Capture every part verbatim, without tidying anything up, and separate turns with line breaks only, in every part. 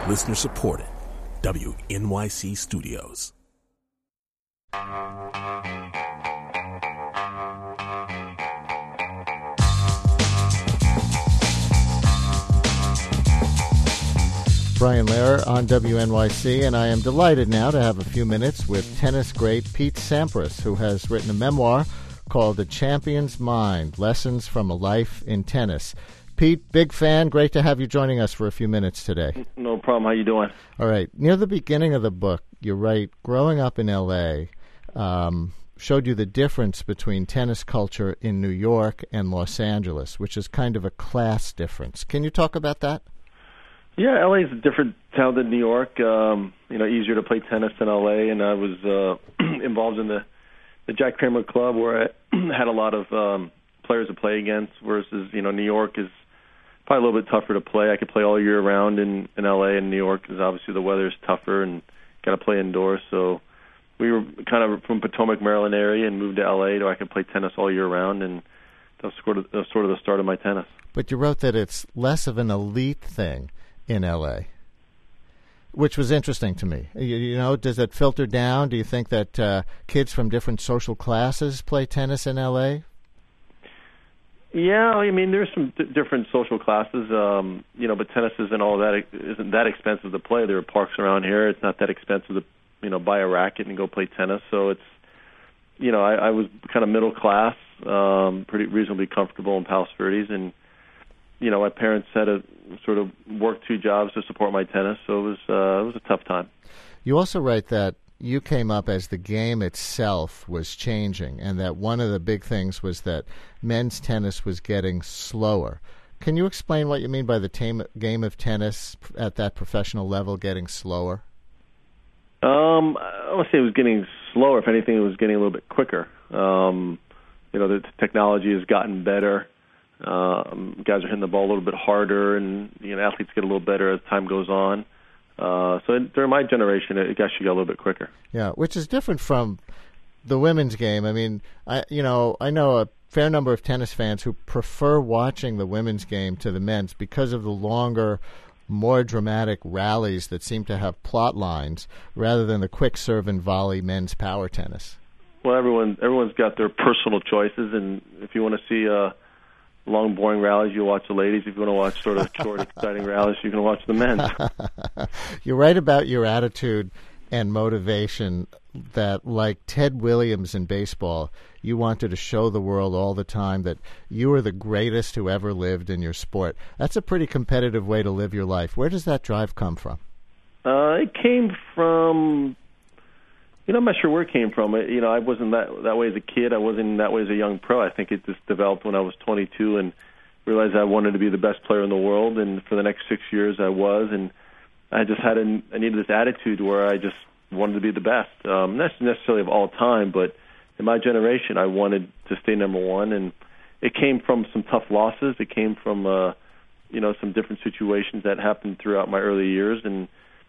Listener supported. W N Y C Studios.
Brian Lehrer on W N Y C, and I am delighted now to have a few minutes with tennis great Pete Sampras, who has written a memoir called The Champion's Mind, Lessons from a Life in Tennis. Pete, big fan. Great to have you joining us for a few minutes today.
No problem. How you doing?
All right. Near the beginning of the book, you write, growing up in L A um, showed you the difference between tennis culture in New York and Los Angeles, which is kind of a class difference. Can you talk about that?
Yeah, L A is a different town than New York. Um, you know, easier to play tennis in L A, and I was uh, involved in the, the Jack Kramer Club, where I had a lot of um, players to play against, versus, you know, New York is probably a little bit tougher to play. I could play all year round in, in L A, and New York is obviously the weather is tougher and got to play indoors. So we were kind of from Potomac, Maryland area, and moved to L A, so I could play tennis all year round, and that was sort of, that was sort of the start of my tennis.
But you wrote that it's less of an elite thing in L A, which was interesting to me. You, you know, does it filter down? Do you think that uh, kids from different social classes play tennis in L A?
Yeah, I mean, there's some d- different social classes, um, you know, but tennis isn't all that isn't that expensive to play. There are parks around here. It's not that expensive to, you know, buy a racket and go play tennis. So it's, you know, I, I was kind of middle class, um, pretty reasonably comfortable in Palos Verdes, and you know, my parents had to sort of work two jobs to support my tennis, so it was uh, it was a tough time.
You also write that you came up as the game itself was changing, and that one of the big things was that men's tennis was getting slower. Can you explain what you mean by the tam- game of tennis at that professional level getting slower?
Um, I don't want to say it was getting slower. If anything, it was getting a little bit quicker. Um, you know, the technology has gotten better. Um, guys are hitting the ball a little bit harder, and you know, athletes get a little better as time goes on. Uh, so during my generation, it actually got a little bit quicker.
Yeah, which is different from the women's game. I mean, I you know, I know a fair number of tennis fans who prefer watching the women's game to the men's because of the longer, more dramatic rallies that seem to have plot lines rather than the quick serve and volley men's power tennis.
Well, everyone everyone's got their personal choices, and if you want to see uh, long, boring rallies, you watch the ladies. If you want to watch sort of short, exciting rallies, you can watch the men.
You write about your attitude and motivation that, like Ted Williams in baseball, you wanted to show the world all the time that you were the greatest who ever lived in your sport. That's a pretty competitive way to live your life. Where does that drive come from?
Uh, it came from... You know, I'm not sure where it came from. You know, I wasn't that that way as a kid. I wasn't that way as a young pro. I think it just developed when I was twenty-two and realized I wanted to be the best player in the world. And for the next six years, I was. And I just had a, I needed this attitude where I just wanted to be the best. Um, not necessarily of all time, but in my generation, I wanted to stay number one. And it came from some tough losses. It came from, uh, you know, some different situations that happened throughout my early years. And,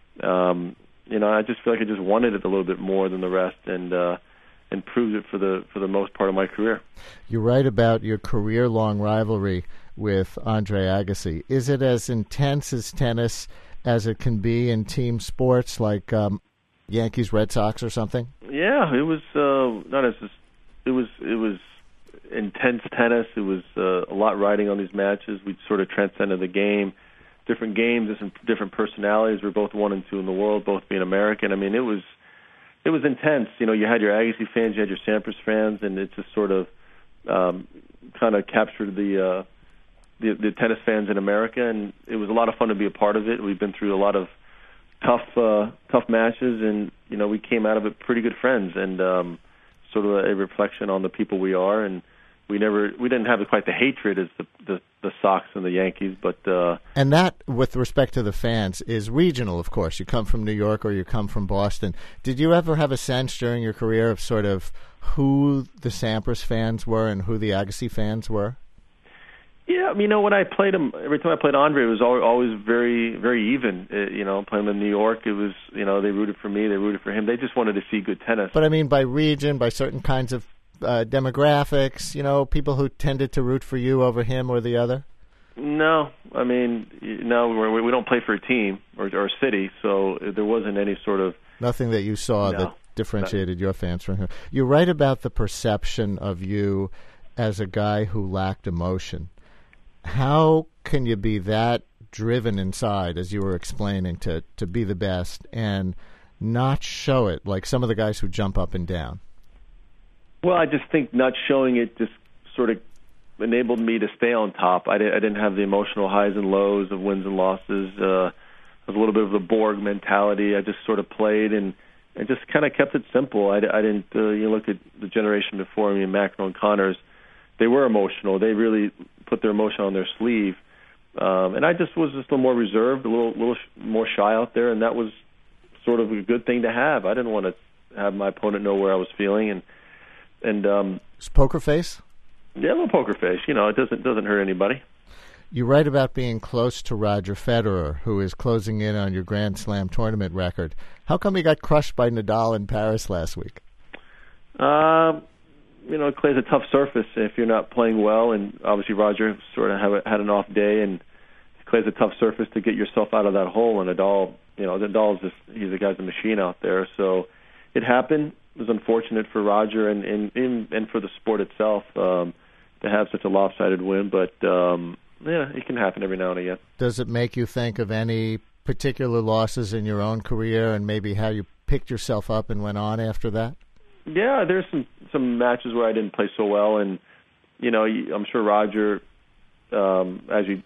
um You know, I just feel like I just wanted it a little bit more than the rest, and uh, and proved it for the for the most part of my career.
You write about your career-long rivalry with Andre Agassi. Is it as intense as tennis as it can be in team sports like um, Yankees, Red Sox, or something?
Yeah, it was uh, not as it was it was intense tennis. It was uh, a lot riding on these matches. We sort of transcended the game. Different games, different, different personalities. We're both one and two in the world, both being American. I mean, it was it was intense. You know, you had your Agassi fans, you had your Sampras fans, and it just sort of um, kind of captured the, uh, the the tennis fans in America, and it was a lot of fun to be a part of it. We've been through a lot of tough uh, tough matches, and you know, we came out of it pretty good friends, and um, sort of a reflection on the people we are. And we never we didn't have quite the hatred as the the, the Sox and the Yankees, but uh,
and that, with respect to the fans, is regional. Of course, you come from New York or you come from Boston. Did you ever have a sense during your career of sort of who the Sampras fans were and who the Agassi fans were?
Yeah, you know, when I played him, every time I played Andre, it was always very, very even. It, you know, playing him in New York, it was, you know, they rooted for me, they rooted for him. They just wanted to see good tennis.
But I mean, by region, by certain kinds of uh, demographics, you know, people who tended to root for you over him or the other?
No, I mean, no, we're, we don't play for a team or, or a city, so there wasn't any sort of
nothing that you saw
no,
that differentiated your fans from him. You write about the perception of you as a guy who lacked emotion. How can you be that driven inside, as you were explaining, to, to be the best and not show it like some of the guys who jump up and down?
Well, I just think not showing it just sort of enabled me to stay on top. I, did, I didn't have the emotional highs and lows of wins and losses. Uh, it was a little bit of the Borg mentality. I just sort of played and, and just kind of kept it simple. I, I didn't, uh, you look at the generation before me, McEnroe and Connors, they were emotional. They really put their emotion on their sleeve. Um, and I just was just a little more reserved, a little, little more shy out there, and that was sort of a good thing to have. I didn't want to have my opponent know where I was feeling. And, and um,
Is poker face?
Yeah, a little poker face. You know, it doesn't doesn't hurt anybody.
You write about being close to Roger Federer, who is closing in on your Grand Slam tournament record. How come he got crushed by Nadal in Paris last week?
Uh, you know, clay's a tough surface if you're not playing well, and obviously Roger sort of have a, had an off day, and clay's a tough surface to get yourself out of that hole. And Nadal, you know, Nadal's just he's a guy's a machine out there. So it happened. It was unfortunate for Roger and and, and, and for the sport itself um, to have such a lopsided win, but um, yeah, it can happen every now and again.
Does it make you think of any particular losses in your own career and maybe how you picked yourself up and went on after that?
Yeah, there's some, some matches where I didn't play so well, and you know, I'm sure Roger, um, as you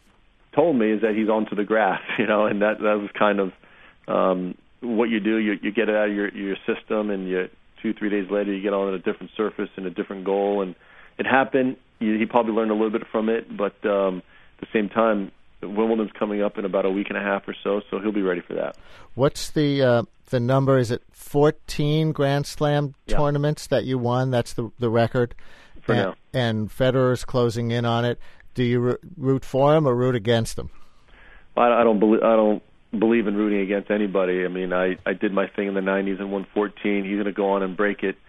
told me, is that he's onto the grass, you know, and that that was kind of um, what you do. You, you get it out of your your system, and you two three days later you get on a different surface and a different goal, and it happened. You, he probably learned a little bit from it, but um, at the same time, Wimbledon's coming up in about a week and a half or so, so he'll be ready for that.
What's the uh, the number? Is it fourteen Grand Slam
yeah.
tournaments that you won? That's the the record.
For
and,
now.
And Federer's closing in on it. Do you root for him or root against him?
I, I don't believe I don't believe in rooting against anybody. I mean, I, I did my thing in the nineties and won fourteen. He's going to go on and break it.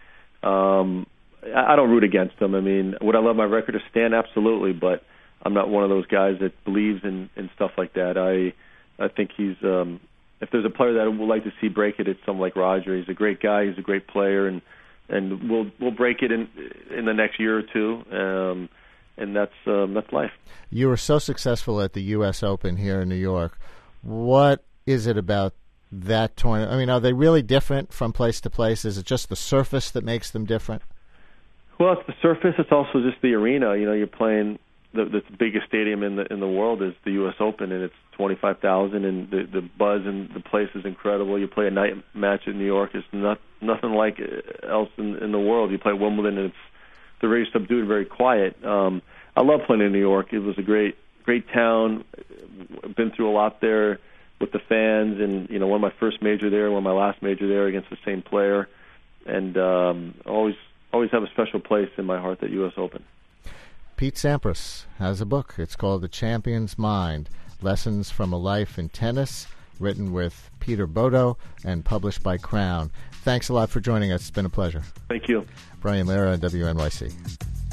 Um, I, I don't root against him. I mean, would I love my record to stand? Absolutely, but I'm not one of those guys that believes in, in stuff like that. I I think he's um, if there's a player that I would like to see break it, it's someone like Roger. He's a great guy. He's a great player, and and we'll we'll break it in in the next year or two. Um, and that's um, that's life.
You were so successful at the U S Open here in New York. What is it about that tournament? I mean, are they really different from place to place? Is it just the surface that makes them different?
Well, it's the surface. It's also just the arena. You know, you're playing the, the biggest stadium in the in the world is the U S Open, and it's twenty-five thousand, and the the buzz in the place is incredible. You play a night match in New York. It's not nothing like else in, in the world. You play Wimbledon, and it's they're very subdued, very quiet. Um, I love playing in New York. It was a great, great town. Been through a lot there with the fans, and you know, won my first major there, won my last major there against the same player, and um, always, always have a special place in my heart, that U S Open.
Pete Sampras has a book. It's called The Champion's Mind: Lessons from a Life in Tennis, written with Peter Bodo and published by Crown. Thanks a lot for joining us. It's been a pleasure.
Thank you.
Brian Lara, W N Y C.